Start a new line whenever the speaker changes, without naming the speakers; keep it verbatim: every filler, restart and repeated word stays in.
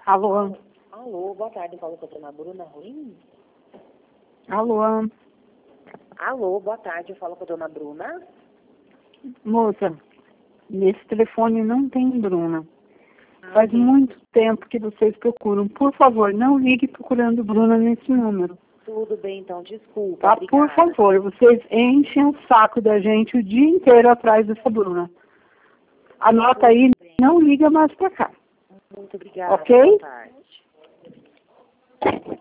Alô?
Alô, boa tarde, falo com a dona Bruna Ruim.
Alô?
Alô, boa tarde, eu falo com a dona Bruna.
Moça, nesse telefone não tem Bruna.
Ah,
Faz
gente,
muito tempo que vocês procuram. Por favor, não ligue procurando Bruna nesse número.
tudo bem, então, desculpa.
Tá?
Obrigada.
Por favor, vocês enchem o saco da gente o dia inteiro atrás dessa Bruna. Anota aí, não liga mais pra cá.
Muito obrigada,
Ok?
boa tarde.